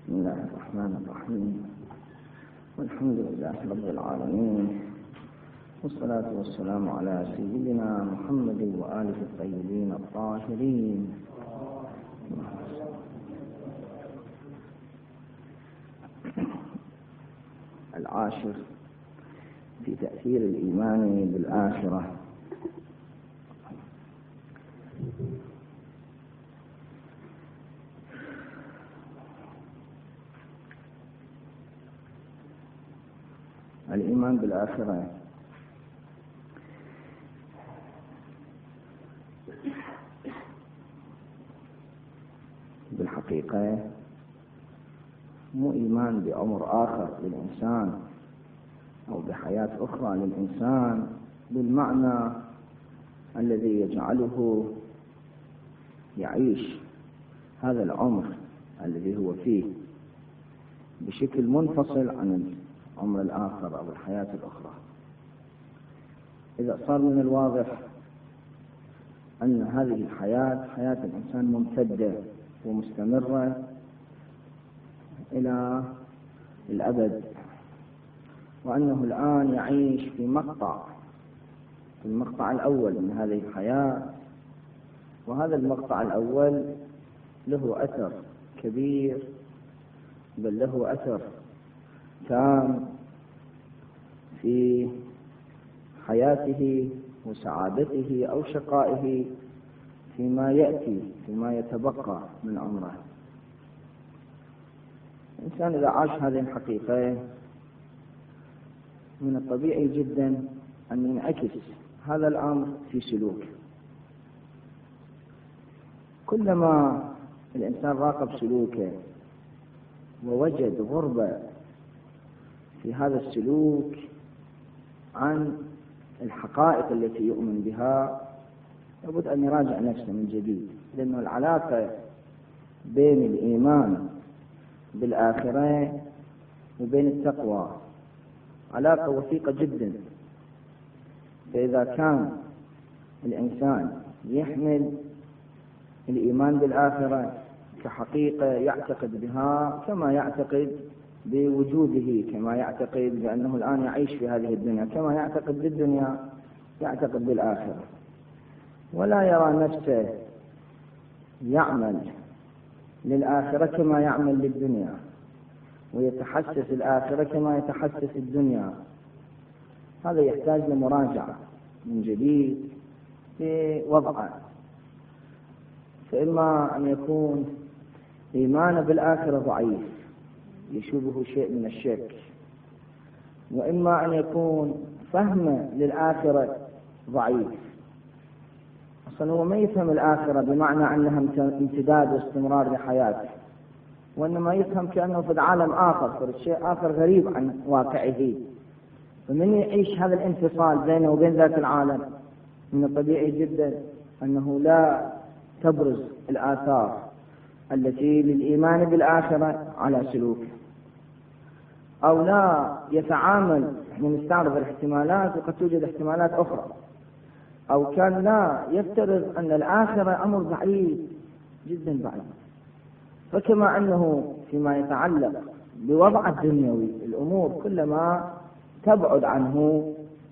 بسم الله الرحمن الرحيم، والحمد لله رب العالمين، والصلاة والسلام على سيدنا محمد وآله الطيبين الطاهرين. العاشر في تأثير الإيمان بالآخرة. الإيمان بالآخرة بالحقيقة مو إيمان بأمر آخر للإنسان أو بحياة أخرى للإنسان بالمعنى الذي يجعله يعيش هذا العمر الذي هو فيه بشكل منفصل عن العمر الآخر أو الحياة الأخرى. إذا صار من الواضح أن هذه الحياة حياة الإنسان ممتدة ومستمرة إلى الأبد، وأنه الآن يعيش في المقطع الأول من هذه الحياة، وهذا المقطع الأول له أثر كبير، بل له أثر تام في حياته وسعادته أو شقائه فيما يأتي، فيما يتبقى من عمره. الإنسان إذا عاش هذه الحقيقة من الطبيعي جدا أن ينعكس هذا الأمر في سلوك. كلما الإنسان راقب سلوكه ووجد غربة في هذا السلوك عن الحقائق التي يؤمن بها، لابد أن يراجع نفسه من جديد، لأن العلاقة بين الإيمان بالآخرة وبين التقوى علاقة وثيقة جدا. فإذا كان الإنسان يحمل الإيمان بالآخرة كحقيقة يعتقد بها كما يعتقد بوجوده، كما يعتقد بأنه الآن يعيش في هذه الدنيا، كما يعتقد بالدنيا يعتقد بالآخرة، ولا يرى نفسه يعمل للآخرة كما يعمل للدنيا، ويتحسس الآخرة كما يتحسس الدنيا، هذا يحتاج لمراجعة من جديد في وضعه. فإما أن يكون إيمانه بالآخرة ضعيف يشوبه شيء من الشك، وإما أن يكون فهمه للآخرة ضعيف. أصلا هو ما يفهم الآخرة بمعنى أنها امتداد واستمرار لحياته، وإنما يفهم كأنه في عالم آخر، في شيء آخر غريب عن واقعه. فمن يعيش هذا الانفصال بينه وبين ذات العالم من الطبيعي جدا أنه لا تبرز الآثار التي للإيمان بالآخرة على سلوكه، أو لا يتعامل. احنا نستعرض الاحتمالات وقد توجد احتمالات أخرى، أو كان لا يفترض أن الآخرة أمر بعيد جدا بعيد. فكما أنه فيما يتعلق بوضع الدنيوي الأمور كلما تبعد عنه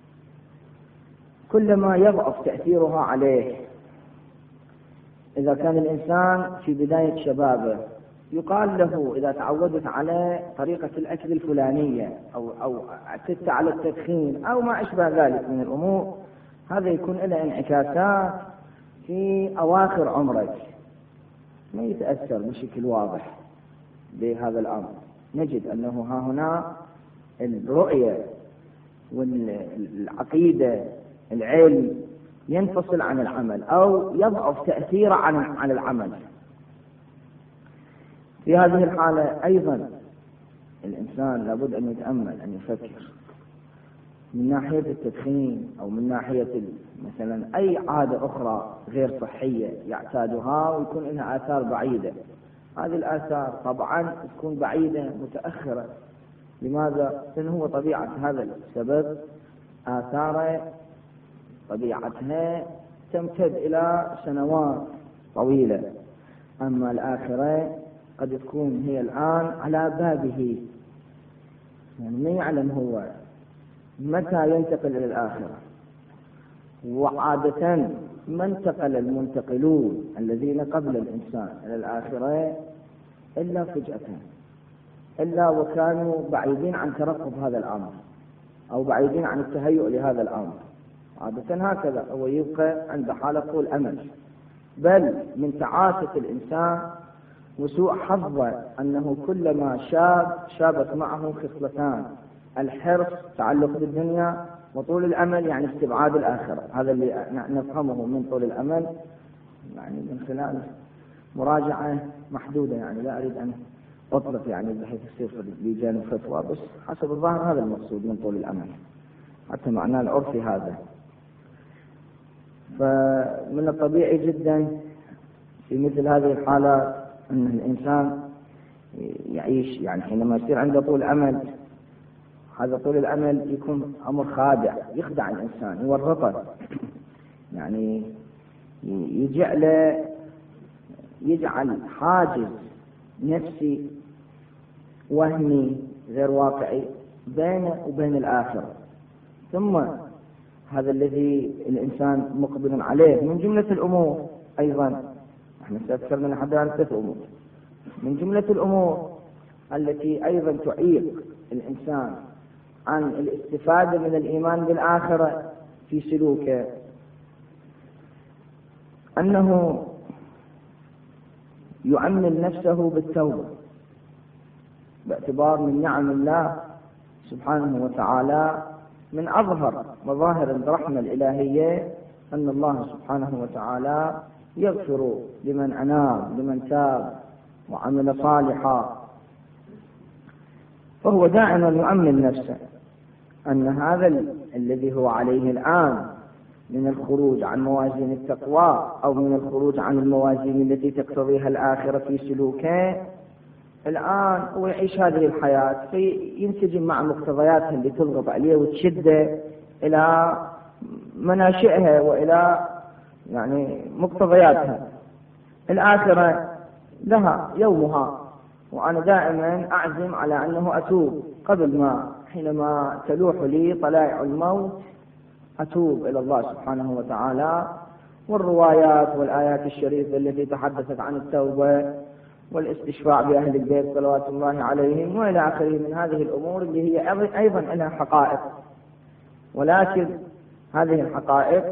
كلما يضعف تأثيرها عليه. إذا كان الإنسان في بداية شبابه يقال له إذا تعودت على طريقة الأكل الفلانية أو اعتدت على التدخين أو ما أشبه ذلك من الأمور، هذا يكون له انعكاسات في أواخر عمرك، ما يتأثر بشكل واضح بهذا الأمر. نجد أنه ها هنا الرؤية والعقيدة العلم ينفصل عن العمل أو يضعف تأثيره عن العمل. في هذه الحالة أيضا الإنسان لابد أن يتأمل، أن يفكر من ناحية التدخين أو من ناحية مثلا أي عادة أخرى غير صحية يعتادها ويكون لها آثار بعيدة. هذه الآثار طبعا تكون بعيدة متأخرة. لماذا؟ لأنه هو طبيعة هذا السبب آثار طبيعتها تمتد إلى سنوات طويلة. أما الآخرة قد تكون هي الآن على بابه، يعني ما يعلم هو متى ينتقل إلى الآخرة. وعادة ما انتقل المنتقلون الذين قبل الإنسان إلى الآخرة إلا فجأة، إلا وكانوا بعيدين عن ترقب هذا الأمر أو بعيدين عن التهيؤ لهذا الأمر. عادة هكذا هو يبقى عند حالة طول أمل. بل من تعاسة الإنسان وسوء حظه أنه كلما شابت معه خصلتان: الحرص تعلق بالدنيا، وطول الأمل يعني استبعاد الآخرة. هذا اللي نفهمه من طول الأمل، يعني من خلال مراجعة محدودة، يعني لا أريد أن أطلق يعني بحيث يصير بجانب فتوى، بس حسب الظاهر هذا المقصود من طول الأمل، حتى معناه العرفي هذا. فمن الطبيعي جدا في مثل هذه الحالات أن الإنسان يعيش، يعني حينما يصير عنده طول أمل، هذا طول الأمل يكون أمر خادع، يخدع الإنسان، يورطه، يعني يجعل حاجز نفسي وهمي غير واقعي بينه وبين الآخرة. ثم هذا الذي الإنسان مقبل عليه من جملة الأمور أيضا، احنا سنذكر من حدها 3 أمور من جملة الأمور التي أيضا تعيق الإنسان عن الاستفادة من الإيمان بالآخرة في سلوكه، أنه يعمل نفسه بالتوبة، باعتبار من نعم الله سبحانه وتعالى من أظهر مظاهر الرحمة الإلهية أن الله سبحانه وتعالى يغفر لمن أناب، لمن تاب وعمل صالحا. فهو دائما يؤمن نفسه أن هذا الذي هو عليه الآن من الخروج عن موازين التقوى أو من الخروج عن الموازين التي تقتضيها الآخرة في سلوكه، الآن هو يعيش هذه الحياة فينسجم مع مقتضياتها اللي تضغط عليه وتشده إلى مناشئها وإلى يعني مقتضياتها. الآخرة لها يومها، وأنا دائما أعزم على أنه أتوب قبل ما حينما تلوح لي طلائع الموت أتوب إلى الله سبحانه وتعالى. والروايات والآيات الشريفة التي تحدثت عن التوبة والاستشفاع بأهل البيت صلوات الله عليهم وإلى آخره من هذه الأمور اللي هي أيضا لها حقائق، ولكن هذه الحقائق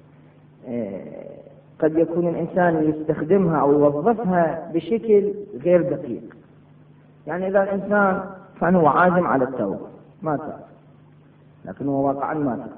قد يكون الإنسان يستخدمها أو يوظفها بشكل غير دقيق. يعني إذا الإنسان كان هو عازم على التوبة ما تاب، لكن هو واقعا ما تاب،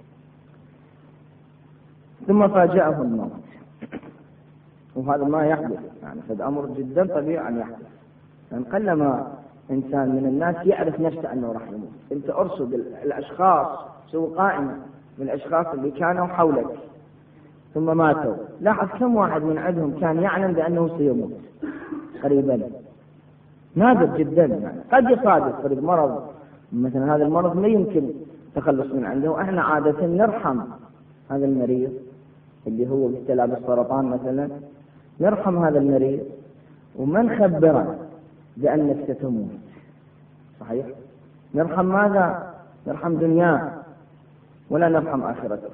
ثم فاجأه الموت، وهذا ما يحدث، يعني هذا أمر جدا طبيعي أن يحدث. يعني قلما إنسان من الناس يعرف نفسه أنه راح يموت. أنت أرصد الأشخاص، سوى قائمة من الأشخاص اللي كانوا حولك ثم ماتوا، لاحظ كم واحد من عندهم كان يعلم بأنه سيموت قريبا. نادر جدا، يعني قد يصادف قريب مرض مثلا، هذا المرض ما يمكن تخلص من عنده، احنا عادة نرحم هذا المريض اللي هو مبتلى بالسرطان مثلا، نرحم هذا المريض وما نخبره بأنك ستموت. صحيح؟ نرحم ماذا؟ نرحم دنياه ولا نرحم آخرته.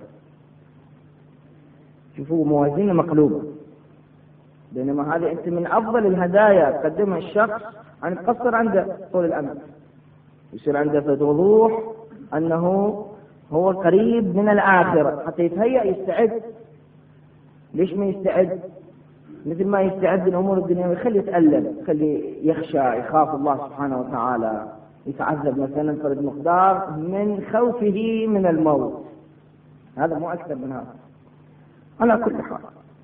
شوفوا موازين مقلوبة، بينما هذه أنت من أفضل الهدايا تقدمها الشخص أن تقصر عنده طول الأمل، يصير عنده وضوح أنه هو قريب من الآخرة حتى يتهيأ يستعد. ليش ما يستعد؟ مثل ما يستعد الأمور الدنيا يخلي يتألم، يخلي يخشى، يخاف الله سبحانه وتعالى، يتعذب مثلا فرد مقدار من خوفه من الموت، هذا مو أكثر من هذا. على كل حال،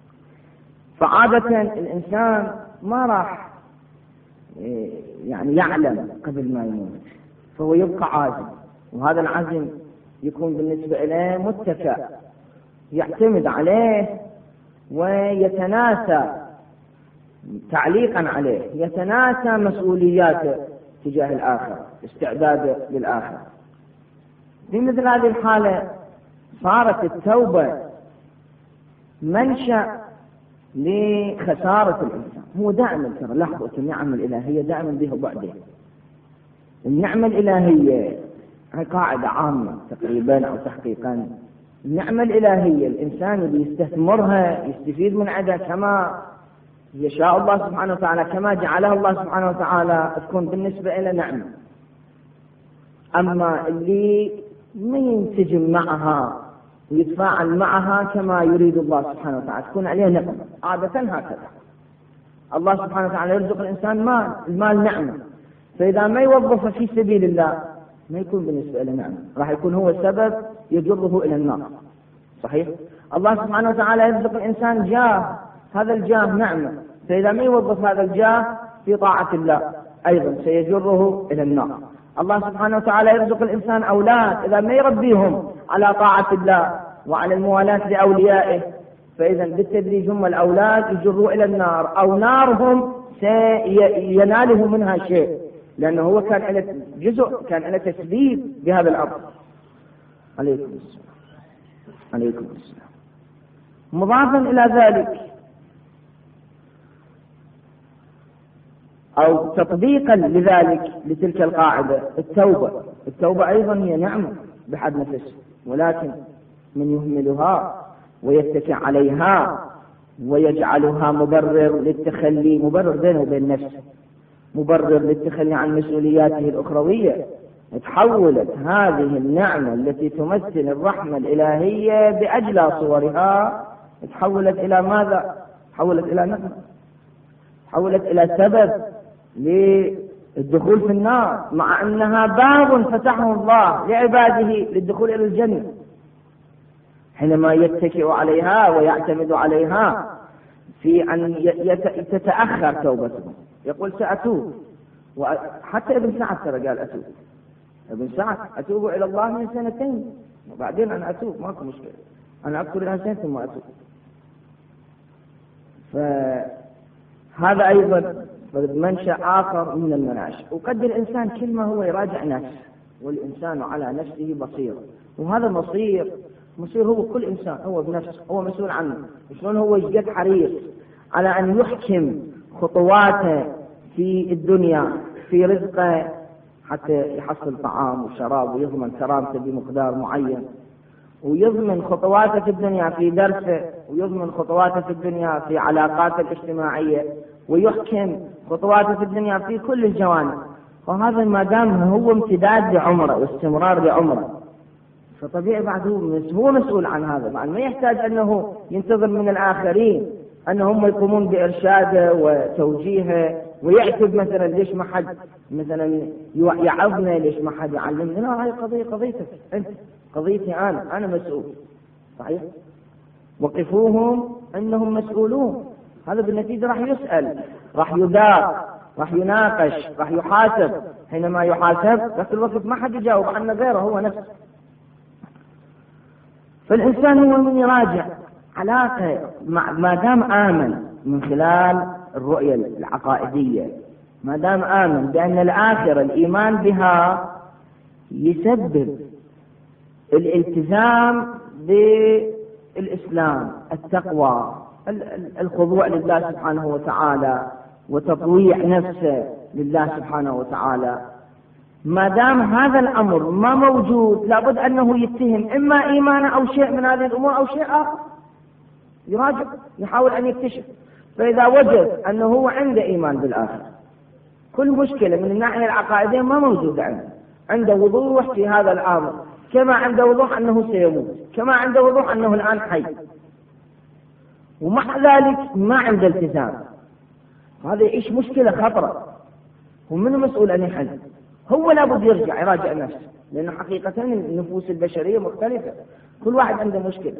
فعادة الإنسان ما راح يعني يعلم قبل ما يموت، فهو يبقى عازم، وهذا العزم يكون بالنسبة إليه متكئ يعتمد عليه ويتناسى تعليقا عليه، يتناسى مسؤولياته تجاه الآخرة، استعداده للآخرة. في مثل هذه الحالة صارت التوبة منشأ لخسارة الإنسان، هو دائما ترى لاحظوا النعم الإلهية دائما بها بعدين. النعمة الإلهية هي قاعدة عامة تقريبا أو تحقيقا. النعمة الإلهية الإنسان اللي يستثمرها يستفيد من عدها كما يشاء الله سبحانه وتعالى، كما جعلها الله سبحانه وتعالى تكون بالنسبة إلى نعمة. أما اللي ما ينسجم معها ويتفاعل معها كما يريد الله سبحانه وتعالى تكون عليه نقمة. عادة هكذا الله سبحانه وتعالى يرزق الإنسان مال، المال نعمة، فإذا ما يوظفه في سبيل الله ما يكون بالنسبة إلى نعمة، راح يكون هو سبب يجره إلى النار. صحيح؟ الله سبحانه وتعالى يرزق الإنسان جاه، هذا الجاه نعمة، فإذا ما يوظف هذا الجاه في طاعة الله أيضا سيجره إلى النار. الله سبحانه وتعالى يرزق الإنسان أولاد، إذا ما يربيهم على طاعة الله وعلى الموالاة لأوليائه فإذا بالتدريج هم الأولاد يجروا إلى النار، أو نارهم سيناله منها شيء، لأنه هو كان على جزء، كان على تسبيب بهذا الأمر. عليكم السلام. عليكم السلام. مضافا إلى ذلك أو تطبيقا لذلك لتلك القاعدة التوبة أيضا هي نعمة بحد نفسه، ولكن من يهملها ويتكئ عليها ويجعلها مبرر للتخلي، مبرر بينه وبين نفسه، مبرر للتخلي عن مسؤولياته الأخروية، تحولت هذه النعمة التي تمثل الرحمة الإلهية بأجلى صورها، تحولت إلى ماذا؟ تحولت إلى نعمة، تحولت إلى سبب للدخول في النار، مع أنها باب فتحه الله لعباده للدخول إلى الجنة حينما يتكئ عليها ويعتمد عليها في أن تتأخر توبته. يقول سأتوب، وحتى ابن سعد ترى قال أتوب، ابن سعد أتوب إلى الله من 2 وبعدين أنا أتوب، ماكو مشكلة، أنا أذكر إلى 2 ثم أتوب. فهذا أيضا منشأ آخر من المناشئ. وقد الإنسان كل ما هو يراجع نفسه، والإنسان على نفسه بصير، وهذا مصير هو كل إنسان هو بنفسه، هو مسؤول عنه. شلون هو يجد حريص على أن يحكم خطواته في الدنيا في رزقه حتى يحصل طعام وشراب ويضمن كرامته بمقدار معين، ويضمن خطواته في الدنيا في درسه، ويضمن خطواته في الدنيا في علاقاته الاجتماعية، ويحكم خطواته في الدنيا في كل الجوانب. وهذا ما دام هو امتداد لعمره واستمرار لعمره، فطبيعي بعد هو مسؤول عن هذا، بعد ما يحتاج أنه ينتظر من الآخرين أنهم يقومون بإرشاده وتوجيهه ويعتب مثلا ليش ما حد مثلا يعظنا، ليش ما حد يعلمنا. لا، هاي قضيتك أنت، قضيتي أنا مسؤول. صحيح؟ وقفوهم أنهم مسؤولون. هذا بالنتيجة راح يسأل، راح يدار، راح يناقش، راح يحاسب. حينما يحاسب في الوقت ما حد يجاوب عنه غيره هو نفسه. فالإنسان هو من يراجع علاقة ما دام آمن من خلال الرؤية العقائدية، ما دام آمن بأن الآخرة الإيمان بها يسبب الالتزام بالإسلام، التقوى، الخضوع لله سبحانه وتعالى وتطويع نفسه لله سبحانه وتعالى، ما دام هذا الأمر ما موجود لابد أنه يتهم إما إيمانه أو شيء من هذه الأمور أو شيء آخر، يراجع يحاول أن يكتشف. فإذا وجد أنه هو عنده إيمان بالآخر، كل مشكلة من الناحية العقائدية ما موجودة عنده وضوح في هذا الأمر، كما عنده وضوح أنه سيموت، كما عنده وضوح أنه الآن حي، ومع ذلك ما عنده التزام، هذا يعيش مشكلة خطرة. ومن المسؤول أن يحل؟ هو لابد يرجع يراجع نفسه، لأن حقيقة النفوس البشرية مختلفة، كل واحد عنده مشكلة.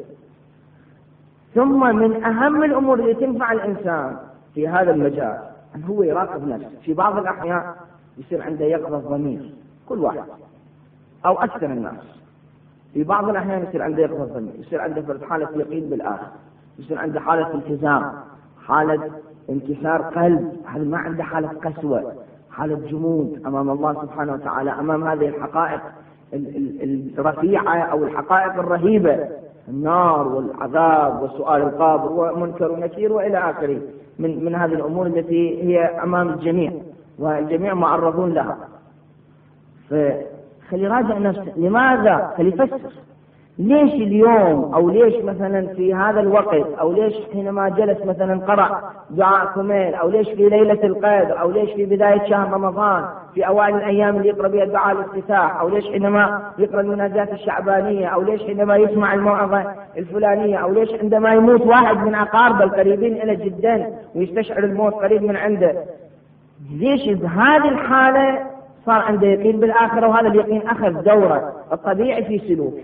ثم من أهم الأمور اللي تنفع الإنسان في هذا المجال أن هو يراقب نفسه. في بعض الأحيان يصير عنده يقظة ضمير، كل واحد أو أكثر الناس، في بعض الأحيان يصير عنده يقظة ضمير، يصير عنده حالة يقين بالآخر، يصير عنده حالة التزام، حالة انكسار قلب، هذا ما عنده حالة قسوة، حالة جمود أمام الله سبحانه وتعالى، أمام هذه الحقائق الرفيعة أو الحقائق الرهيبة، النار والعذاب وسؤال القبر ومنكر ونكير وإلى آخره. من هذه الأمور التي هي أمام الجميع والجميع معرضون لها. فخلي راجع نفسه، لماذا؟ خلي يفسر ليش اليوم، أو ليش مثلا في هذا الوقت، أو ليش حينما جلس مثلا قرأ دعاء كميل، أو ليش في ليلة القدر، أو ليش في بداية شهر رمضان في أوائل الأيام اللي يقرأ بها دعاء الافتتاح، أو ليش حينما يقرأ المناجات الشعبانية، أو ليش حينما يسمع الموعظة الفلانية، أو ليش عندما يموت واحد من أقاربه القريبين إلى جدا ويستشعر الموت قريب من عنده. ليش هذه الحالة صار عنده يقين بالآخرة، وهذا اليقين أخذ دوره الطبيعي في سلوكه.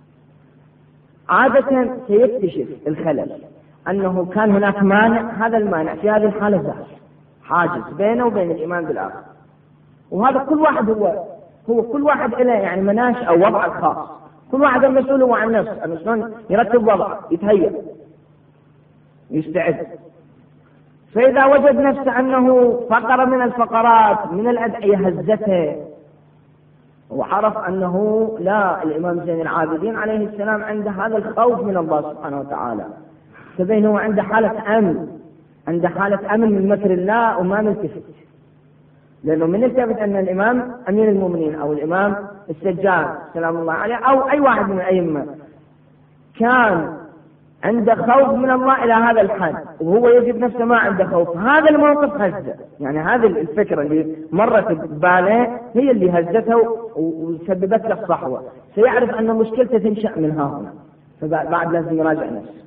عادة سيكتشف الخلل أنه كان هناك مانع، هذا المانع في هذه الحالة زال حاجز بينه وبين الإيمان بالآخرة. وهذا كل واحد هو كل واحد له يعني مناش أو وضع الخاص، كل واحد مسؤول هو عن نفسه، أنه شلون يرتب وضعه، يتهيأ، يستعد. فإذا وجد نفسه أنه فقرة من الفقرات من الأدعية هزته، وعرف أنه لا، الإمام زين العابدين عليه السلام عنده هذا الخوف من الله سبحانه وتعالى، فبينه عنده حالة أمن، عنده حالة أمن من مكر الله وما نلتفت. لأنه من التفت أن الإمام أمير المؤمنين أو الإمام السجاد سلام الله عليه أو أي واحد من الأئمة كان عنده خوف من الله إلى هذا الحد، وهو يجد نفسه ما عنده خوف، هذا الموقف هزه. يعني هذه الفكرة اللي مرت بباله هي اللي هزته وسببت له الصحوة، سيعرف أن مشكلته تنشأ من هنا، فبعد لازم يراجع نفسه.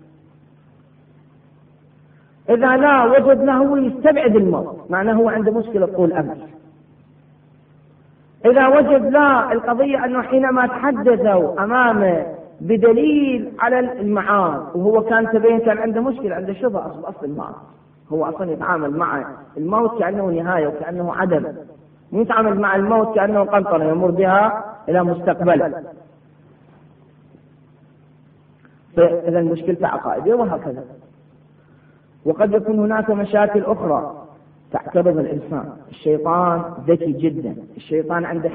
إذا لا وجدنا هو يستبعد الموت، معناه هو عنده مشكلة طول أمل. إذا وجد لا، القضية أنه حينما تحدثوا أمامه بدليل على المعاد، وهو كان تبين كان عنده مشكلة، عنده شبهة أصل المعاد، هو أصلا يتعامل مع الموت كأنه نهاية وكأنه عدم، يتعامل مع الموت كأنه قنطرة يمر بها إلى مستقبله. فإذا المشكلة عقائدية وهكذا. وقد يكون هناك مشاكل أخرى تعترض الإنسان. الشيطان ذكي جدا، الشيطان عنده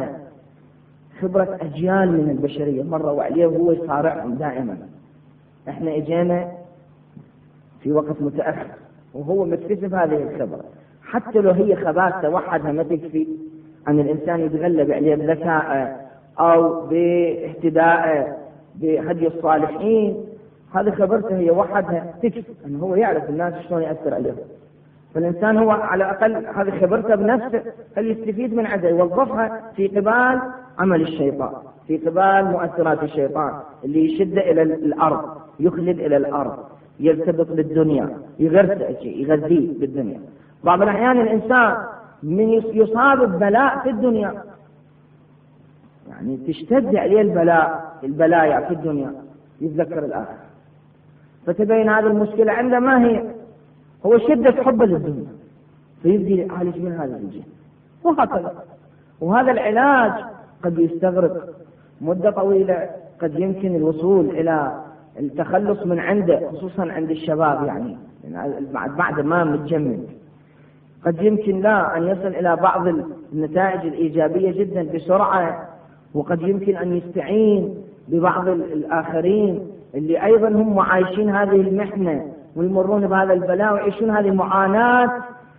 خبرة أجيال من البشرية مروا عليه وهو يصارعهم دائما. احنا اجينا في وقت متأخر وهو مكتسب هذه الخبرة، حتى لو هي خباثة وحدها ما تكفي أن الإنسان يتغلب عليه بذكائه أو باهتدائه بهدي الصالحين، هذه خبرته هي وحدها تكفي أنه هو يعرف الناس شلون يأثر عليهم. فالإنسان هو على الأقل هذه خبرته بنفسه فليستفيد من عدها، يوظفها في قبال عمل الشيطان، في قبال مؤثرات الشيطان اللي يشد إلى الأرض، يخلد إلى الأرض، يرتبط بالدنيا، يغذيه بالدنيا. بعض الأحيان الإنسان من يصاب ببلاء في الدنيا، يعني تشتد عليه البلايا في الدنيا، يتذكر الآخر، فتبين هذه المشكلة عنده ما هي، هو شدة حبه للدنيا فيبدي يعالج من هذا الجهة وهكذا. وهذا العلاج قد يستغرق مدة طويلة، قد يمكن الوصول إلى التخلص من عنده، خصوصا عند الشباب، يعني بعد ما متجمد قد يمكن لا أن يصل إلى بعض النتائج الإيجابية جدا بسرعة، وقد يمكن أن يستعين ببعض الآخرين اللي أيضا هم عايشين هذه المحنة ويمرون بهذا البلاء ويعيشون هذه المعاناة،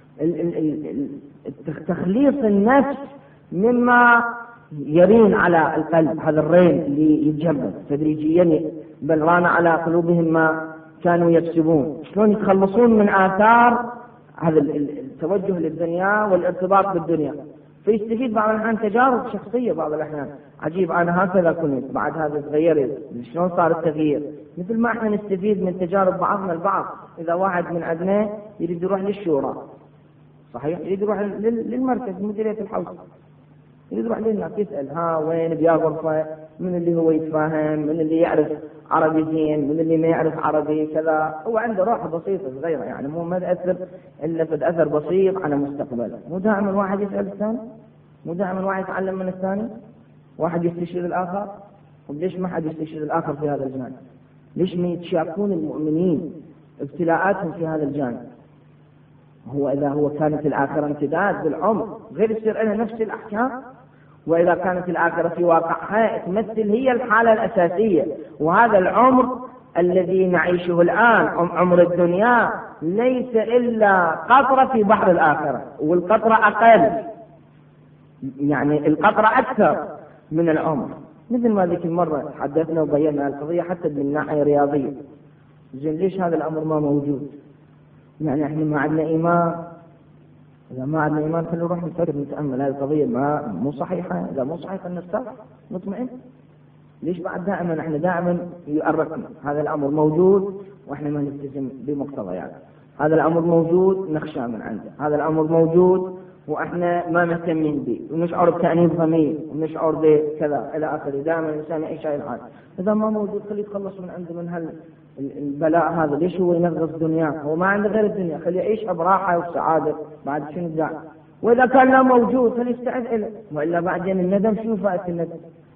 تخليص النفس مما يرين على القلب، هذا الرين اللي يتجمد تدريجيا، بل ران على قلوبهم ما كانوا يكسبون. شلون يتخلصون من آثار هذا التوجه للدنيا والارتباط بالدنيا؟ فيستفيد بعض الأحيان تجارب شخصية، بعض الأحيان عجيب أنا هكذا كنت، بعد هذا تغيرت، شلون صار التغيير؟ مثل ما احنا نستفيد من تجارب بعضنا البعض. إذا واحد من عندنا يريد يروح للشورى، صحيح، يريد يروح للمركز مديرية الحوزة، يريد يروح للناس يسأل ها وين بيا غرفة، من اللي هو يتفاهم، من اللي يعرف عربي زين، من اللي ما يعرف عربي كذا. هو عنده روحة بسيطة صغيرة، يعني مو ما تأثر إلا في أثر بسيط على مستقبله. مو دائما واحد يسأل الثاني، مو دائما واحد يتعلم من الثاني، واحد يستشير الآخر. وليش ما حد يستشير الآخر في هذا الجانب؟ ليش ما يتشاركون المؤمنين ابتلاءاتهم في هذا الجانب؟ هو إذا هو كانت الآخرة امتداد بالعمر غير يصير لها نفس الأحكام، وإذا كانت الآخرة في واقعها تمثل هي الحالة الأساسية، وهذا العمر الذي نعيشه الآن عمر الدنيا ليس إلا قطرة في بحر الآخرة، والقطرة أقل، يعني القطرة أكثر من العمر. مثل ما ذيك المرة حدثنا وبينا القضية حتى من ناحية رياضية. زين ليش هذا الأمر ما موجود؟ يعني احنا ما عندنا إيمان. إذا ما عندنا إيمان خلينا نروح نفكر نتأمل هذه القضية مو صحيحة. إذا مو صحيحة نستغفر نطمئن. ليش بعد دائما احنا دائما يؤرقنا هذا الأمر موجود واحنا ما نلتزم بمقتضياته. هذا الأمر موجود نخشى من عنده. هذا الأمر موجود واحنا ما مهتمين به، ونشعر بتأنيب ضمير ونشعر بكذا إلى آخره. دائما الإنسان يعيش هاي الحال. إذا ما موجود خليه يتخلص من عنده من البلاء هذا. ليش هو ينغص دنياه؟ هو ما عنده غير الدنيا، خليه يعيش براحة وسعادة. بعد شنو الداعي؟ وإذا كان لا موجود خليه يستعد له، وإلا بعدين الندم شنو فائدة الندم؟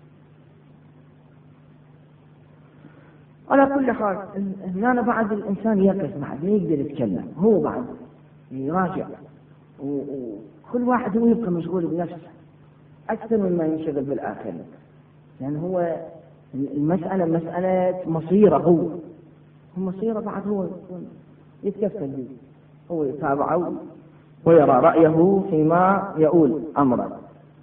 على كل حال هنا بعد الإنسان يقف بعد ما يقدر يتكلم، هو بعد يراجع، وكل واحد هو يبقى مشغول بنفسه أكثر مما ينشغل بالآخر. يعني هو المسألة مسألة مصيرة، هو مصيرة بعد هو يتكفل به، هو يتابعه ويرى رأيه فيما يقول أمره.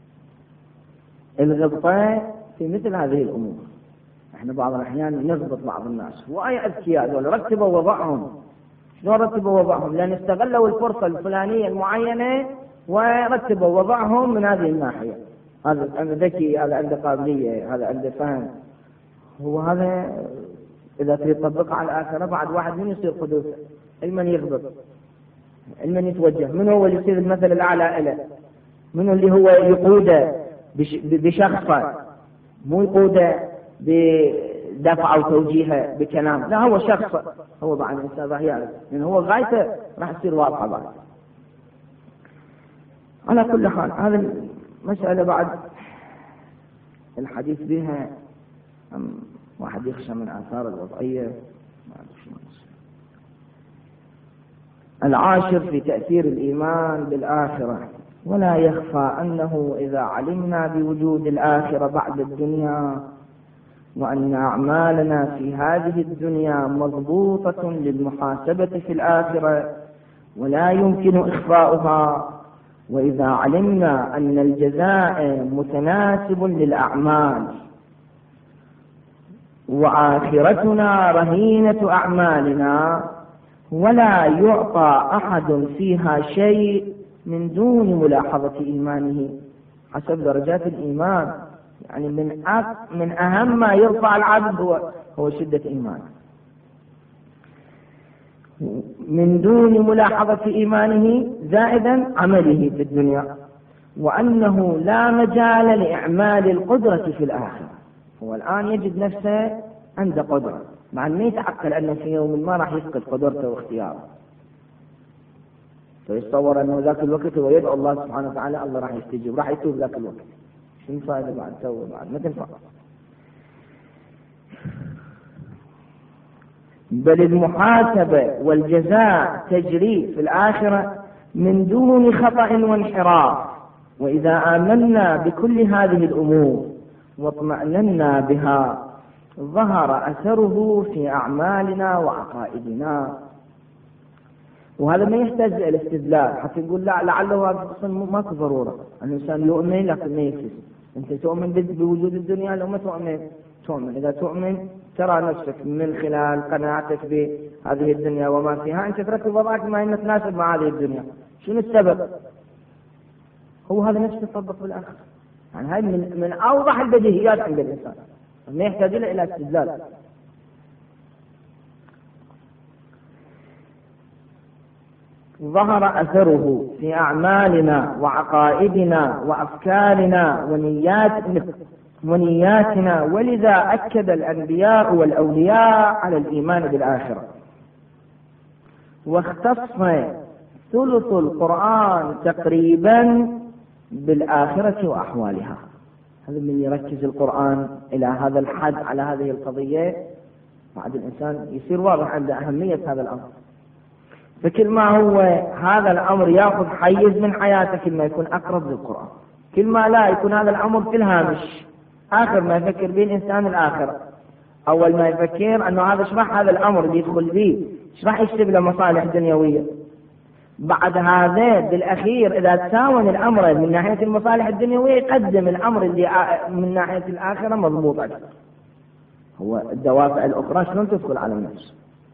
الغبطة في مثل هذه الأمور. احنا بعض الأحيان نغبط بعض الناس، وأي أذكياء دول رتبوا وضعهم. شلون رتبوا وضعهم؟ لأن استغلوا الفرصة الفلانية المعينة ورتبوا وضعهم من هذه الناحية. هذا ذكي، هذا عنده قابلية، هذا عنده فهم. هو هذا إذا تطبق على الآخرة بعد واحد من يصير قدوس؟ المن يغبط، المن يتوجه، من هو اللي يصير المثل الأعلى له؟ من اللي هو يقوده بشخصه، مو يقوده بدفع أو توجيهه بكلام، لا هو شخص. هو بعد الإنسان راح يعرف، لأن هو غايته راح تصير واضحة بعد. على كل حال هذا المسألة بعد الحديث بها واحد يخشى من آثار الوضعية. العاشر في تأثير الإيمان بالآخرة. ولا يخفى أنه إذا علمنا بوجود الآخرة بعد الدنيا وأن أعمالنا في هذه الدنيا مضبوطة للمحاسبة في الآخرة ولا يمكن إخفاؤها، وإذا علمنا أن الجزاء متناسب للأعمال وآخرتنا رهينة أعمالنا ولا يعطى أحد فيها شيء من دون ملاحظة إيمانه حسب درجات الإيمان. يعني من أهم ما يرفع العبد هو شدة إيمانه، من دون ملاحظة إيمانه زائدا عمله في الدنيا، وأنه لا مجال لإعمال القدرة في الآخرة. هو الآن يجد نفسه عنده قدرة، مع أنه يتعقل أنه في يوم ما راح يفقد قدرته واختياره، فيتصور أنه ذاك الوقت هو يدعو الله سبحانه وتعالى الله راح يستجيب، راح يتوب ذاك الوقت. شنو فائدة بعد توبة؟ بعد ما تنفع. بل المحاسبة والجزاء تجري في الآخرة من دون خطأ وانحراف. وإذا آمنا بكل هذه الأمور واطمأننا بها ظهر أثره في أعمالنا وعقائدنا. وهذا ما يحتاج إلى الاستدلال حتى يقول لا لعله هذا أصلا ماكو ضرورة الإنسان يؤمن لكن ما يكفي. أنت تؤمن بوجود الدنيا لو ما تؤمن. إذا تؤمن ترى نفسك من خلال قناعتك بهذه الدنيا وما فيها أنت ترتب وضعك ما يتناسب مع هذه الدنيا. شنو السبب؟ هو هذا نفسه يطبق بالآخر. يعني هاي من أوضح البديهيات عند الإنسان، ما يحتاج إلى استدلال. ظهر أثره في أعمالنا وعقائدنا وأفكارنا ونياتنا. ولذا أكد الأنبياء والأولياء على الإيمان بالآخرة، واختص ثلث القرآن تقريبا بالآخرة وأحوالها. هذا من يركز القرآن إلى هذا الحد على هذه القضية بعد الإنسان يصير واضح عنده أهمية هذا الأمر. فكل ما هو هذا الأمر يأخذ حيز من حياته كل ما يكون أقرب للقرآن، كل ما لا يكون هذا الأمر في الهامش، آخر ما يفكر به الإنسان الآخرة أول ما يفكر أنه هذا شرح هذا الأمر اللي يدخل فيه شرح يكتب له مصالح دنيوية. بعد هذا بالأخير إذا تساوم الأمر من ناحية المصالح الدنيوية يقدم الأمر اللي من ناحية الآخرة مضبوط أكثر. هو الدوافع الأخرى شلون تدخل على النفس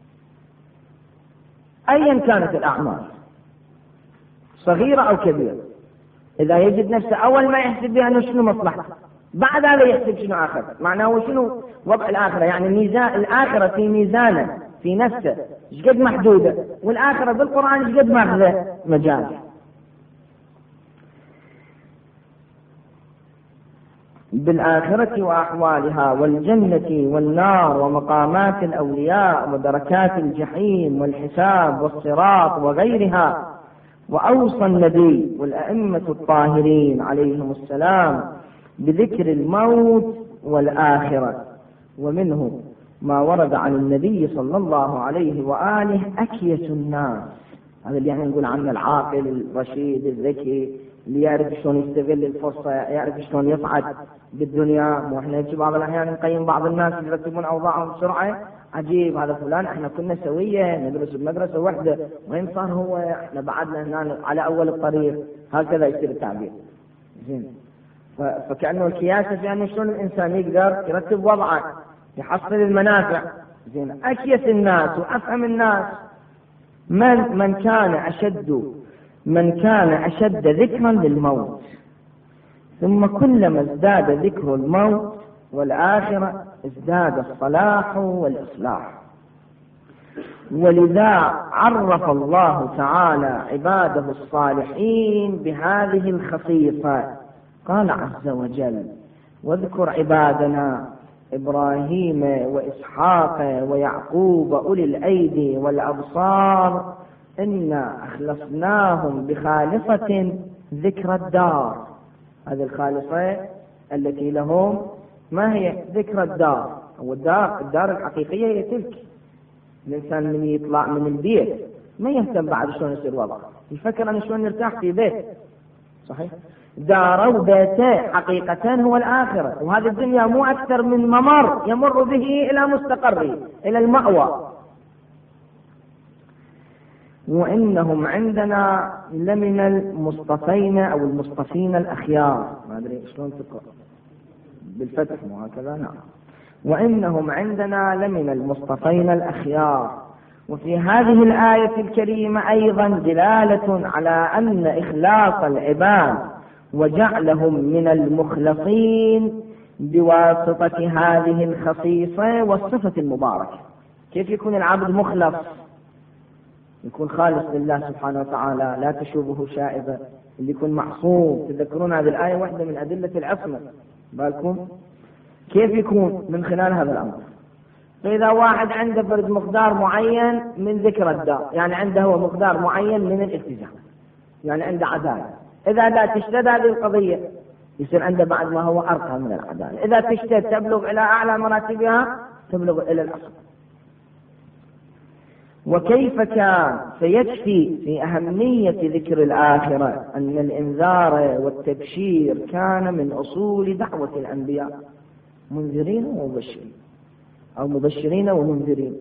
أيا كانت الأعمال صغيرة أو كبيرة، إذا يجد نفسه أول ما يحسب بها أنه شنو مصلحته، بعد هذا يحسب شنو آخر، معناه شنو وضع الآخرة. يعني ميزان الآخرة في ميزانه في نفسه شقد محدودة، والآخرة بالقرآن شقد ماخذة مجال. بالآخرة وأحوالها والجنة والنار ومقامات الأولياء ودركات الجحيم والحساب والصراط وغيرها. وأوصى النبي والأئمة الطاهرين عليهم السلام بذكر الموت والآخرة، ومنه ما ورد عن النبي صلى الله عليه وآله أكيس الناس، هذا اللي يعني نقول عنه العاقل الرشيد الذكي اللي يعرف شلون يستغل الفرصة، يعرف شلون يصعد بالدنيا. واحنا في بعض الأحيان نقيم بعض الناس يرتبون أوضاعهم بسرعة، عجيب هذا فلان احنا كنا سوية ندرس بمدرسة واحدة وين صار هو، احنا بعدنا هنا على أول الطريق، هكذا يصير التعبير. زين، فكأنه الكياسة في أنه شلون الإنسان يقدر يرتب وضعه يحصل المنافع. زين، أكيس الناس وأفهم الناس من كان أشد ذكرا للموت، ثم كلما ازداد ذكر الموت والآخرة ازداد الصلاح والإصلاح. ولذا عرف الله تعالى عباده الصالحين بهذه الخصيصة، قال عز وجل: واذكر عبادنا إبراهيم وإسحاق ويعقوب أولي الأيدي والأبصار إنا أخلصناهم بخالصة ذكر الدار. هذه الخالصة التي لهم ما هي ذكر الدار، هو الدار الحقيقية هي تلك. الإنسان من يطلع من البيت ما يهتم بعد شلون يصير وضعه، يفكر أن شلون يرتاح في بيت، صحيح؟ داره وبيته حقيقة هو الآخرة، وهذه الدنيا مو أكثر من ممر يمر به إلى مستقره إلى المأوى. وإنهم عندنا لمن المصطفين أو المصطفين الأخيار، ما أدري شلون تقرأ بالفتح مو هكذا، نعم. وإنهم عندنا لمن المصطفين الأخيار. وفي هذه الآية الكريمة أيضا دلالة على أن إخلاص العباد وجعلهم من المخلصين بواسطة هذه الخصيصة والصفة المباركة. كيف يكون العبد مخلص؟ يكون خالص لله سبحانه وتعالى، لا تشوبه شائبة، اللي يكون معصوم. تذكرون هذه الآية واحدة من أدلة العصمة، بالكم كيف يكون من خلال هذا الأمر. فإذا واحد عنده فرد مقدار معين من ذكر الدار، يعني عنده هو مقدار معين من الالتزام، يعني عنده عدالة، إذا لا تشتد هذه القضية يصير عنده بعد ما هو أرقى من العدالة، إذا تشتد تبلغ إلى أعلى مراتبها تبلغ إلى الأصل. وكيف كان فيكفي في أهمية ذكر الآخرة أن الإنذار والتبشير كان من أصول دعوة الأنبياء، منذرين ومبشرين أو مبشرين ومنذرين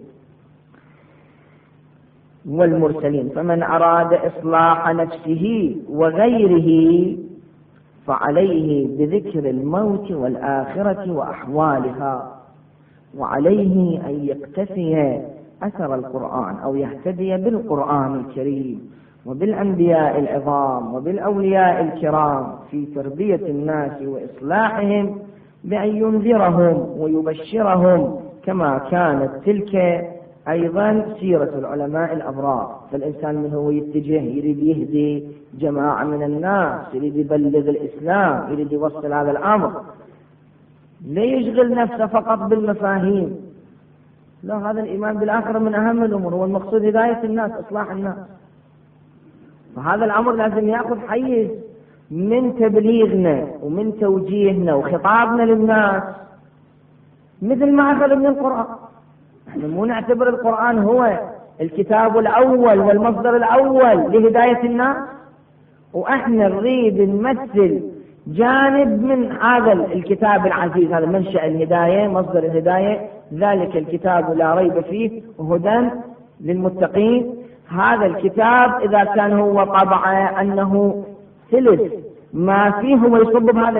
والمرسلين. فمن أراد إصلاح نفسه وغيره فعليه بذكر الموت والآخرة وأحوالها، وعليه أن يقتفي أثر القرآن أو يهتدي بالقرآن الكريم وبالأنبياء العظام وبالأولياء الكرام في تربية الناس وإصلاحهم، بأن ينذرهم ويبشرهم، كما كانت تلك أيضا سيرة العلماء الأبرار. فالإنسان من هو يتجه يريد يهدي جماعة من الناس، يريد يبلغ الإسلام، يريد يوصل هذا الأمر، لا يشغل نفسه فقط بالمفاهيم، لا، هذا الإيمان بالآخرة من أهم الأمور، هو المقصود هداية الناس، إصلاح الناس. فهذا الأمر لازم يأخذ حيز من تبليغنا ومن توجيهنا وخطابنا للناس، مثل ما أخذ من القرآن. نحن مو نعتبر القرآن هو الكتاب الأول والمصدر الأول لهداية الناس، وإحنا نريد نمثل جانب من هذا الكتاب العزيز، هذا منشأ الهداية، مصدر الهداية، ذلك الكتاب لا ريب فيه هدى للمتقين. هذا الكتاب إذا كان هو طبع أنه ثلث ما فيه ويصب بهذا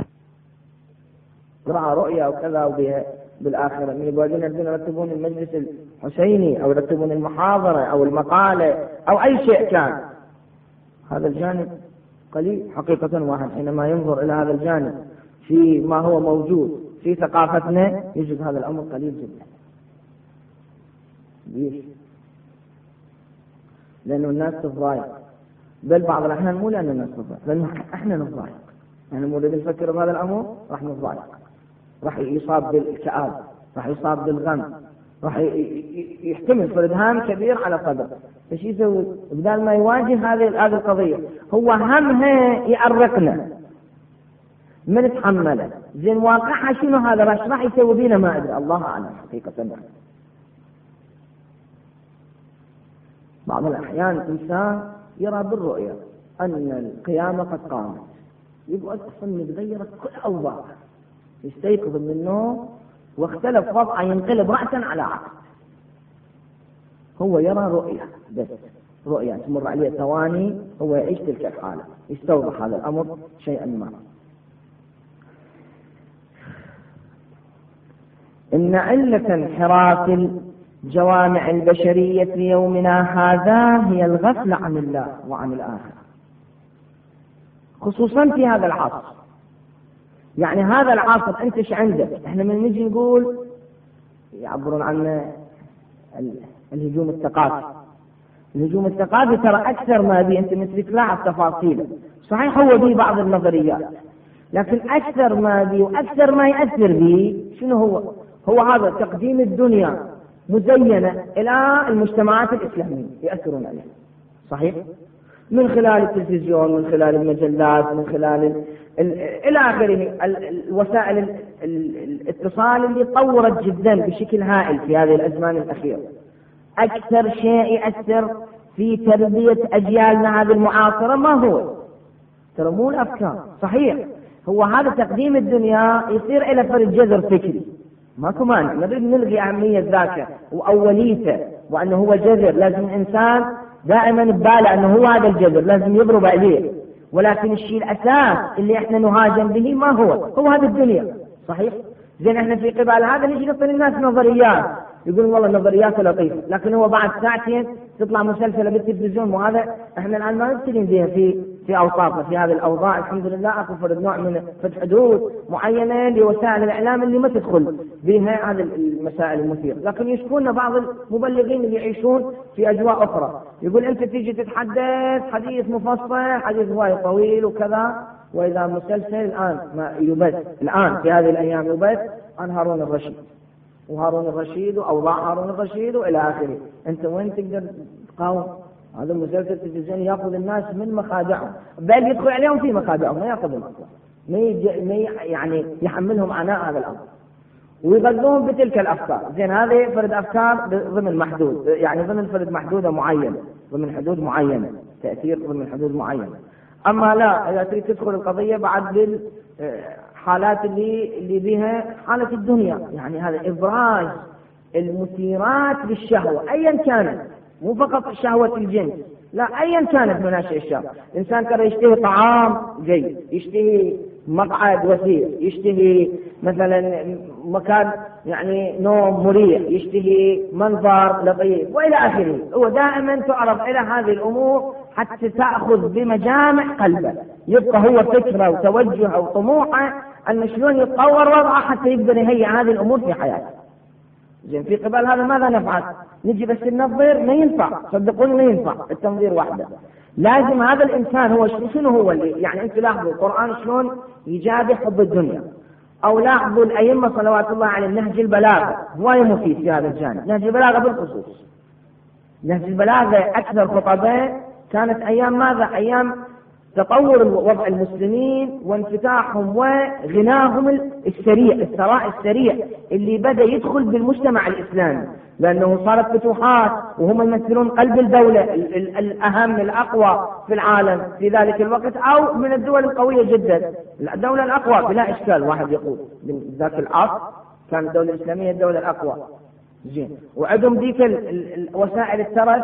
رؤيا وكذا وبها بالآخرة، من يقولون يرتبون المجلس الحسيني أو يرتبون المحاضرة أو المقالة أو أي شيء كان، هذا الجانب قليل حقيقة. واحد حينما ينظر إلى هذا الجانب في ما هو موجود في ثقافتنا يجد هذا الأمر قليل جدا. ليش؟ لأنه الناس تضايق، بل بعض الأحيان مو لأن الناس تضايق، لأنه إحنا نضايق. يعني مو اللي نفكر بهذا الأمر راح نضايق، راح يصاب بالكآبة، راح يصاب بالغم، راح يحتمل فرد هام كبير على صدره. ايش يسوي؟ بدال ما يواجه هذه القضية هو همها يأرقنا من تحمله. زين واقعها شنو هذا؟ راح يسوي بينا ما أدري، الله أعلم حقيقة. بعض الأحيان الإنسان يرى بالرؤيا أن القيامة قد قامت، يقعد أصلا يتغيرت كل أوضاعه، يستيقظ من النوم واختلف وضعه ينقلب رأسا على عقب. هو يرى رؤيا بس، رؤيا تمر عليه ثواني هو يعيش تلك الحالة، يستوضح هذا الأمر شيئا ما. إن علة انحراف الجوامع البشرية في يومنا هذا هي الغفلة عن الله وعن الآخرة، خصوصا في هذا العصر. يعني هذا العصر أنت ايش عندك؟ احنا من نجي نقول يعبرون عن الهجوم الثقافي. الهجوم الثقافي ترى أكثر ما بي أنت مثل تلاحظ تفاصيله، صحيح هو بي بعض النظريات، لكن أكثر ما بي وأكثر ما يأثر بي شنو هو هذا تقديم الدنيا مزينة إلى المجتمعات الإسلامية، يأثرون عليها صحيح من خلال التلفزيون، من خلال المجلات، من خلال إلى آخره الوسائل الاتصال اللي طورت جدا بشكل هائل في هذه الأزمان الأخيرة. أكثر شيء يأثر في تربية أجيالنا هذه المعاصرة ما هو؟ ترى مو الأفكار، صحيح هو هذا تقديم الدنيا يصير إلى فرد جذر فكري، ماكو مانع، نريد نلغي أهمية ذاك وأوليته وأنه هو جذر، لازم الإنسان دائما بباله أنه هو هذا الجذر لازم يضرب عليه، ولكن الشيء الأساس اللي احنا نهاجم به ما هو هذا الدنيا، صحيح؟ زين احنا في قبال هذا نجي نعطي للناس نظريات، يقولون والله نظريات لطيفة، لكن هو بعد ساعتين تطلع مسلسلة بالتلفزيون، وهذا احنا الآن ما نبتلين بها في أوساطنا في هذه الأوضاع. الحمد لله أكو فرد نوع من فتح حدود معينة لوسائل الإعلام اللي ما تدخل بها هذه المسائل المثيرة، لكن يشكون بعض المبلغين اللي يعيشون في أجواء أخرى، يقول أنت تيجي تتحدث حديث مفصل، حديث هواي طويل وكذا، وإذا مسلسل الآن ما يبث الآن في هذه الأيام يبث عن هارون الرشيد وهارون الرشيد وأوضاع هارون الرشيد وإلى آخره، أنت وين تقدر تقاوم؟ هذا المسلسل التلفزيوني يأخذ الناس من مخادعهم، بل يدخل عليهم في مخادعهم، ما يأخذهم أصلا، يعني يحملهم عناء هذا الأمر ويغذوهم بتلك الأفكار. زين هذه فرد أفكار ضمن محدود، يعني ضمن فرد محدودة معينة، ضمن حدود معينة، تأثير ضمن حدود معينة. أما لا، إذا تريد تدخل القضية بعد بالحالات اللي بها حالة الدنيا، يعني هذا إبراز المثيرات للشهوة أيا كانت، مو فقط شهوة الجنس، لا أيا كانت مناشئ الشهوة. إنسان ترى يشتهي طعام جيد، يشتهي مقعد وسيع، يشتهي مثلا مكان يعني نوم مريح، يشتهي منظر لطيف وإلى آخره، هو دائما تعرض إلى هذه الأمور حتى تأخذ بمجامع قلبه، يبقى هو فكرة وتوجه أو طموحه أن شلون يتطور وضعه حتى يقدر يهيئ هذه الأمور في حياته. زين في قبل هذا ماذا نفعل؟ نجي بس ننظر، ما ينفع، صدقوني ما ينفع التنظير وحده، لازم هذا الإنسان هو شنو هو اللي يعني أنت لاحظوا القرآن شلون يجابه حب الدنيا، أو لاحظوا الأئمة صلوات الله على نهج البلاغة هواي مفيد في هذا الجانب، نهج البلاغة بالخصوص، نهج البلاغة أكثر خطبه كانت أيام ماذا؟ أيام تطور وضع المسلمين وانفتاحهم وغناهم السريع، الثراء السريع اللي بدأ يدخل بالمجتمع الإسلامي، لأنه صارت فتوحات وهم يمثلون قلب الدولة الأهم الأقوى في العالم في ذلك الوقت، أو من الدول القوية جدا، الدولة الأقوى بلا إشكال، واحد يقول من ذاك العصر كانت الدولة الإسلامية الدولة الأقوى، زين، وعندهم ذيك وسائل الترف.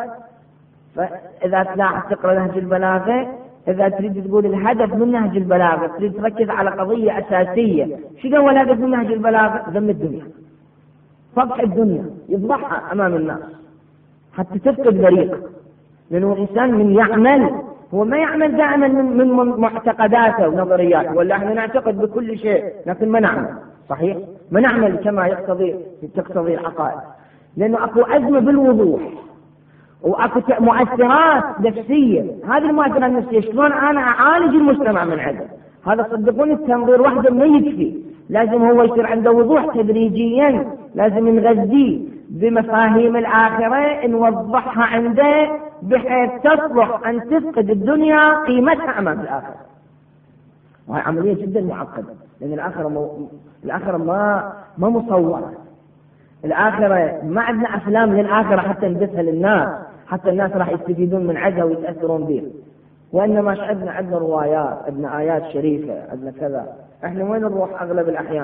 فإذا تلاحظ تقرأ نهج البلاغة، إذا تريد تقول الهدف من نهج البلاغة، تريد تركز على قضية أساسية، شنو هو الهدف من نهج البلاغة؟ ذم الدنيا، فضح الدنيا، يفضحها أمام الناس حتى تفقد بريق. لأنه الإنسان من يعمل، هو ما يعمل دائما من معتقداته ونظرياته، ولا احنا نعتقد بكل شيء لكن ما نعمل، صحيح؟ ما نعمل كما تقتضي العقائد، لأنه أكو أزمة بالوضوح، وأكو مؤثرات نفسية. هذه المؤثرات النفسية شلون أنا أعالج المجتمع من عندها؟ هذا صدقوني التنظير وحده ما يكفي، لازم هو يصير عنده وضوح تدريجيا، لازم نغذيه بمفاهيم الآخرة نوضحها عنده بحيث تصلح أن تفقد الدنيا قيمتها أمام الآخرة. وهي عملية جدا معقدة، لأن الآخرة ما مصورة. الآخرة ما عندنا أفلام للآخرة حتى نبثها للناس، حتى الناس راح يستفيدون من عدها ويتأثرون بها، وإنما عندنا روايات، عندنا آيات شريفة، عندنا كذا. إحنا وين نروح أغلب الأحيان؟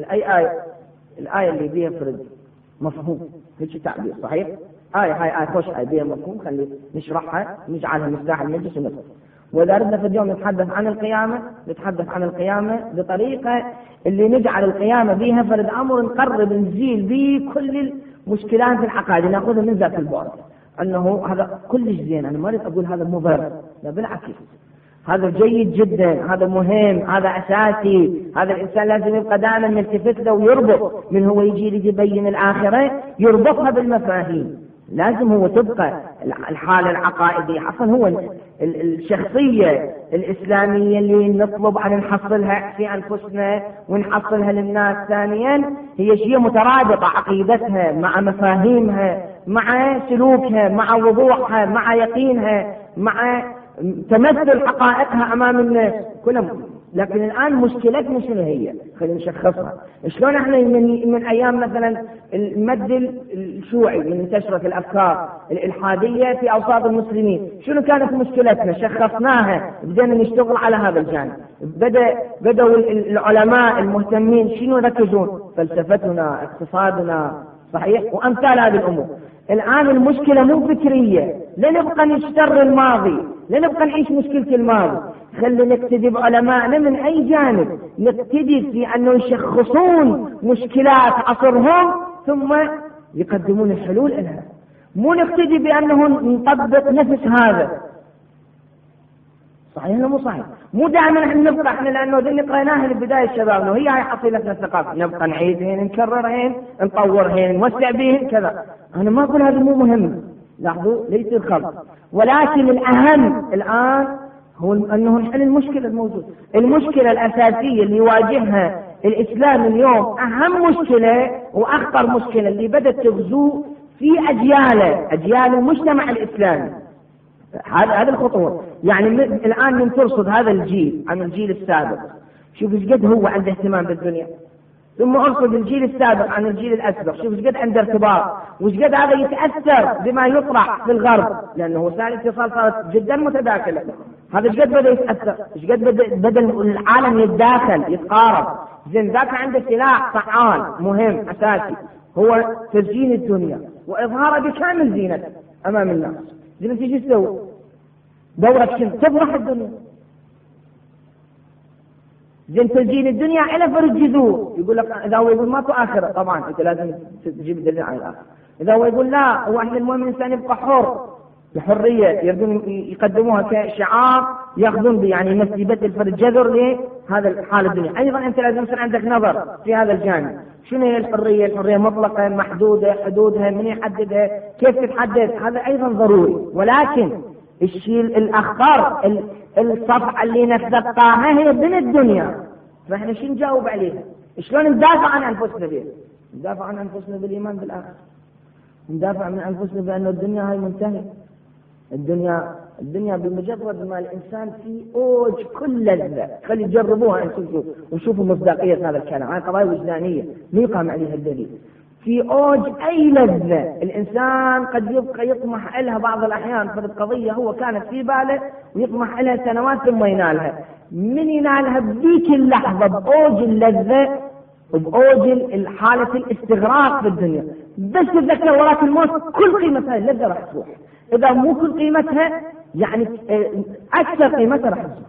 الآية اللي بيها فرد مفهوم، هيك تعبير صحيح؟ هاي خوش آية بيها مفهوم، خلي نشرحها نجعلها مفتاح المجلس ونفهم. وإذا أردنا في اليوم نتحدث عن القيامة بطريقة اللي نجعل القيامة بيها فرد أمر نقرب نزيل به كل المشكلات العقائد، نأخذها من ذات البعد، أنه هذا كلش زين. أنا ما أريد أقول هذا مضر، لا بالعكس، هذا جيد جدا، هذا مهم، هذا أساسي. هذا الإنسان لازم يبقى دائما ملتفت له ويربط من هو يجي يبين الآخرة، يربطها بالمفاهيم. لازم هو تبقى الحالة العقائدية، أصلا هو الشخصية الإسلامية اللي نطلب أن نحصلها في أنفسنا ونحصلها للناس. ثانيا هي شيء مترابطة، عقيدتها مع مفاهيمها مع سلوكها مع وضوحها مع يقينها مع تمثل حقائقها أمام الناس كلهم. لكن الآن مشكلتنا شنو هي؟ خلينا نشخصها. شلون احنا من أيام مثلا المد الشيوعي اللي انتشرت الأفكار الإلحادية في أوساط المسلمين، شنو كانت مشكلتنا؟ شخصناها، بدأنا نشتغل على هذا الجانب. بدأوا العلماء المهتمين شنو يركزون؟ فلسفتنا، اقتصادنا، صحيح، وأمثال هذه الأمور. الآن المشكلة مو فكرية، لا نبقى نشتر الماضي، لا نبقى نعيش مشكلة الماضي. خلي نقتدي بعلمائنا من أي جانب، نقتدي في أنه يشخصون مشكلات عصرهم ثم يقدمون الحلول لها، مو نقتدي بأنه نطبق نفس هذا. صحيح ولا مو صحيح؟ مو دائما احنا نبقى احنا لأنه ذي قريناها لبداية الشباب انه هي حصيلتنا الثقافة، نبقى نعيدهن نكررهن نطورهن نوسع بهن كذا. أنا ما أقول هذا مو مهم، لاحظوا ليس الخلط، ولكن الأهم الآن هو أنه نحل المشكلة الموجودة. المشكلة الأساسية اللي يواجهها الإسلام اليوم، أهم مشكلة وأخطر مشكلة اللي بدأت تغزو في أجيال المجتمع الإسلامي، هذا الخطوة. يعني الآن من ترصد هذا الجيل عن الجيل السابق، شوف ايش قد هو عنده اهتمام بالدنيا، ثم ارصد الجيل السابق عن الجيل الأسبق، شوف ايش قد عنده ارتباط، وايش قد هذا يتأثر بما يطرح في الغرب، لأنه وسائل الاتصال صارت جدا متداخلة. هذا ايش قد بدأ يتأثر، ايش قد بدأ العالم يتداخل يتقارب. زين، ذاك عنده سلاح فعال مهم أساسي، هو تزيين الدنيا وإظهارها بكامل زينته أمام الناس. زين، تيجي تسوي دورة شنو؟ تفرح الدنيا. زين، تزيين الدنيا إلى فرد جذور. يقول لك إذا هو يقول ما آخرة، طبعا أنت لازم تجيب الدليل عن الآخرة. إذا هو يقول لا، هو إحنا المهم الإنسان يبقى حر، الحرية يردون يقدموها كشعار يأخذون به، يعني مسيبة الفرد جذر لهذا الحال الدنيا. أيضا أنت لازم يصير عندك نظر في هذا الجانب. شنو هي الحرية؟ الحرية مطلقة محدودة، حدودها من يحددها، كيف تتحدد؟ هذا أيضا ضروري. ولكن الشيء الأخطر الصفعة اللي نتلقاها هي من الدنيا، فإحنا شو نجاوب عليها؟ شلون ندافع عن أنفسنا بها؟ ندافع عن أنفسنا بالإيمان بالآخرة، ندافع عن أنفسنا بأن الدنيا هاي منتهية. الدنيا بمجرد ما الإنسان في أوج كل لذة، خلي تجربوها أنتم وشوفوا مصداقية هذا الكلام. هاي قضايا وجدانية ما يقام عليها الدليل. في أوج أي لذة الإنسان قد يبقى يطمح لها بعض الأحيان، فرد قضية هو كانت في باله ويطمح لها سنوات ثم ينالها. من ينالها بذيك اللحظة بأوج اللذة بأوج حالة الاستغراق في الدنيا، بس تتذكر وراك الموت كل قيمتها لذة راح تروح، إذا مو كل قيمتها يعني أكثر قيمتها راح تروح.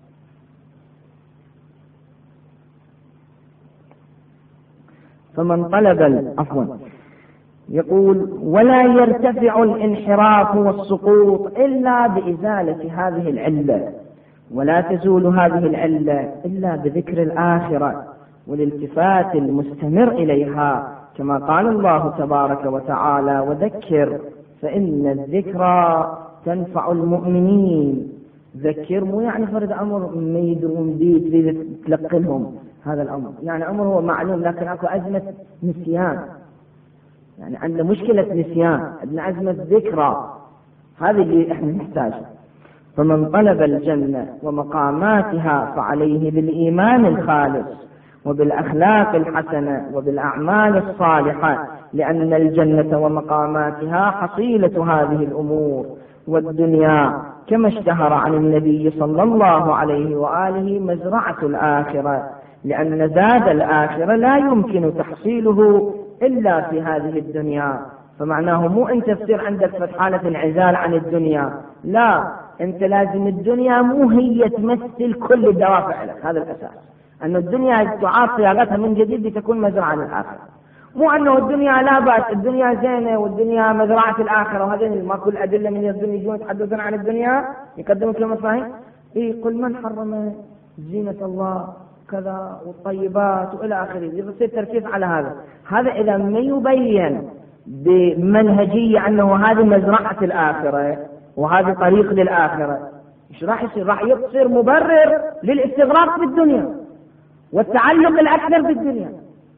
فمن طلب يقول ولا يرتفع الانحراف والسقوط إلا بإزالة هذه العلة، ولا تزول هذه العلة إلا بذكر الآخرة والالتفات المستمر إليها، كما قال الله تبارك وتعالى وذكر فإن الذكرى تنفع المؤمنين. ذكر مو يعني فرد أمر ما يدرون به تريد تلقنهم هذا الأمر، يعني أمر هو معلوم لكن أكو أزمة نسيان، يعني عندنا مشكلة نسيان، عندنا أزمة ذكرى، هذه اللي احنا نحتاجها. فمن طلب الجنة ومقاماتها فعليه بالإيمان الخالص وبالأخلاق الحسنة وبالأعمال الصالحة، لأن الجنة ومقاماتها حصيلة هذه الأمور، والدنيا كما اشتهر عن النبي صلى الله عليه وآله مزرعة الآخرة، لأن زاد الآخرة لا يمكن تحصيله إلا في هذه الدنيا. فمعناه مو أنت تصير عندك حالة انعزال عن الدنيا، لا، أنت لازم الدنيا مو هي تمثل كل الدوافع لك، هذا الأساس، أن الدنيا تعاد صياغتها من جديد لتكون مزرعة للآخرة، مو أنه الدنيا لا بأس، الدنيا زينة والدنيا مزرعة الآخرة، وهذه ما كل أدلة من الدنيا يجون يتحدثون عن الدنيا يقدمون كل مفاهيم. قل من حرم زينة الله كذا والطيبات وإلى آخره، يصير تركيز على هذا إذا ما يبين بمنهجية أنه هذه مزرعة الآخرة وهذا طريق للآخرة، إيش راح يصير؟ راح يصير مبرر للاستغراق في الدنيا والتعلق الأكثر بالدنيا.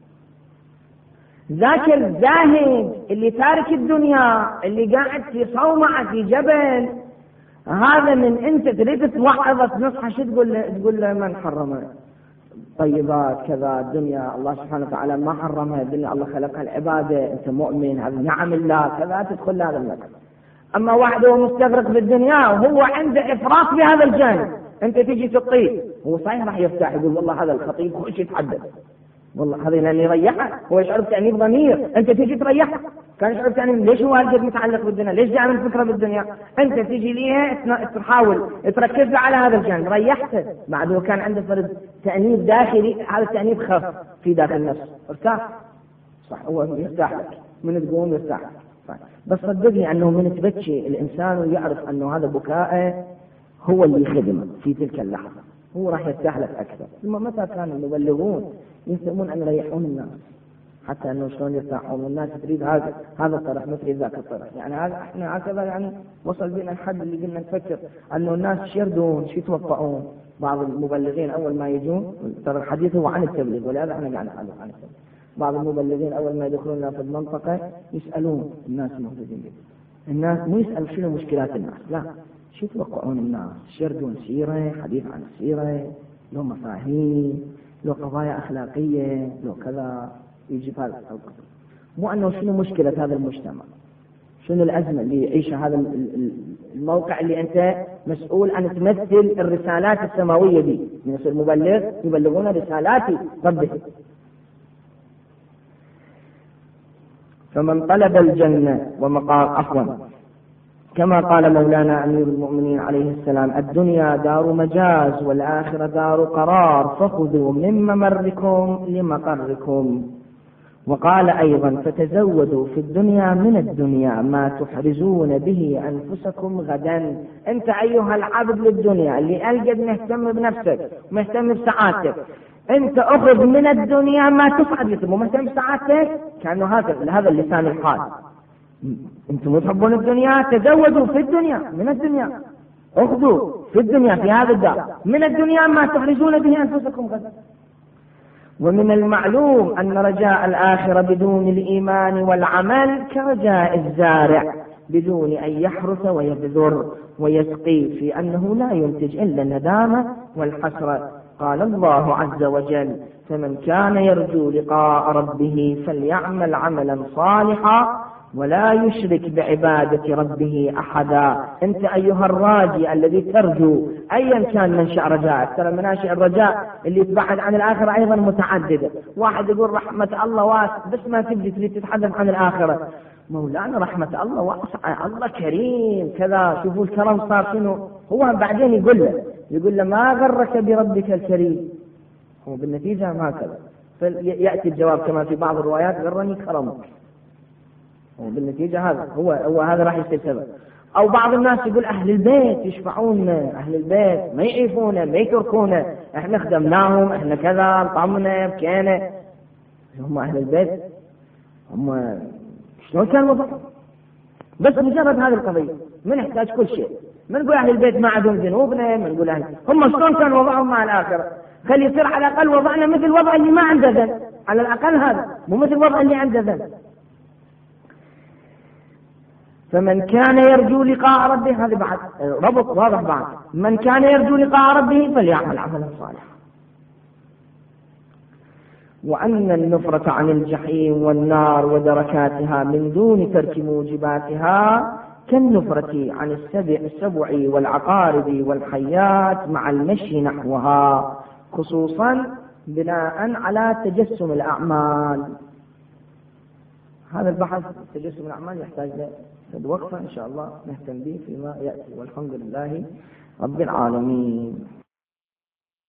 ذاك الزاهد اللي تارك الدنيا اللي قاعد في صومعة في جبل، هذا من أنت تريد توعظ تنصح شو تقول له من حرمه طيبات كذا، الدنيا الله سبحانه وتعالى ما حرمها، الدنيا الله خلقها العبادة، أنت مؤمن هذا نعم الله كذا، تدخل هذا المكان. أما واحد هو مستغرق بالدنيا وهو عنده إفراط بهذا الجانب، أنت تيجي تطيب هو صحيح راح يفتح يقول والله هذا الخطيب خش يتحدث، والله هذا لأن يريحه، هو يشعر بتأنيب ضمير، أنت تيجي تريحه، كان يشعر بتأنيب ليش هو هالقد متعلق بالدنيا، ليش دائما الفكرة بالدنيا، أنت تيجي ليها تحاول تركز له على هذا الجانب، ريحته، بعد هو كان عنده فرد تأنيب داخلي، هذا التأنيب خف في داخل النفس، ارتاح، صح هو يرتاح لك من تقوم يرتاح لك. بس صدقني أنه من تبكي الإنسان ويعرف أنه هذا بكاءه هو اللي يخدمه في تلك اللحظة، هو راح يرتاح لك أكثر. ثم متى كان المبلغون يسمون أن يريحون الناس، حتى أنه شلون يرتاحون، والناس تريد هذا الطرح ما تريد ذاك الطرح، يعني هذا احنا هكذا يعني وصل بنا الحد اللي قلنا نفكر أنه الناس يردون شو يتوقعون. بعض المبلغين أول ما يجون، ترى الحديث هو عن التبليغ ولهذا احنا قاعد نحدث عن التبليغ، بعض المبلغين أول ما يدخلون في المنطقة يسألون الناس الموجودين، الناس مو يسأل شنو مشكلات الناس، لا، شو يتوقعون الناس، يردون سيرة، حديث عن السيرة، لو مفاهيم، لو قضايا أخلاقية، لو كذا، يجي في هذا القضاء، مو أنه شنو مشكلة هذا المجتمع، شنو الأزمة اللي يعيشها هذا الموقع اللي أنت مسؤول أن تمثل الرسالات السماوية دي، من يصير مبلغ يبلغون رسالات ربه. فمن طلب الجنة ومقام كما قال مولانا أمير المؤمنين عليه السلام الدنيا دار مجاز والآخرة دار قرار، فخذوا من ممركم لمقركم. وقال أيضا فتزودوا في الدنيا من الدنيا ما تحرزون به أنفسكم غدا. أنت أيها العبد للدنيا اللي ألقد مهتم بنفسك مهتم بسعادتك، أنت أخذ من الدنيا ما تسعد لك ومهتم بسعادتك، كأنه هذا اللسان الحال، أنتم تحبون الدنيا تزودوا في الدنيا من الدنيا، أخذوا في الدنيا في هذا الدار من الدنيا ما تحرزون به أنفسكم غدا. ومن المعلوم أن رجاء الآخرة بدون الإيمان والعمل كرجاء الزارع بدون أن يحرث ويبذر ويسقي، في أنه لا ينتج إلا الندامة والحسرة. قال الله عز وجل فمن كان يرجو لقاء ربه فليعمل عملا صالحا ولا يشرك بعبادة ربه أحدا. أنت أيها الراجي الذي ترجو أيا كان منشأ رجائك، ترى مناشئ الرجاء اللي يتبعد عن الآخرة أيضا متعددة. واحد يقول رحمة الله واسعة بس ما تبدي تريد تتحدث عن الآخرة. مولانا رحمة الله واسعة، الله كريم كذا. شوفوا الكرم صار شنو. هو بعدين يقول له ما غرك بربك الكريم، هو بالنتيجة ما كذا. فيأتي الجواب كما في بعض الروايات غرني كرمك، وبالنتيجة هذا هو هذا راح يصير سبب. أو بعض الناس يقول أهل البيت يشفعون، أهل البيت ما يعيفونه ما يتركونه، إحنا خدمناهم إحنا كذا طعمنا بكينا. هم أهل البيت هم شلون كان وضعهم؟ بس مجرد هذه القضية ما نحتاج كل شيء. ما نقول أهل البيت ما عندهم ذنوبنا، ما نقول هم شلون كان وضعهم مع الآخرة. خلي يصير على الأقل وضعنا مثل وضع اللي ما عنده ذنب، على الأقل هذا مو مثل وضع اللي عنده ذنب. فمن كان يرجو لقاء ربه، هذا بعد ربط واضح بعد، من كان يرجو لقاء ربه فليعمل عملا صالحا. وأن النفرة عن الجحيم والنار ودركاتها من دون ترك موجباتها كالنفرة عن السبع والعقارب والحيات مع المشي نحوها، خصوصا بناء على تجسم الأعمال. هذا البحث تجسم الأعمال يحتاج وقفة إن شاء الله نهتم به فيما يأتي، والحمد لله رب العالمين.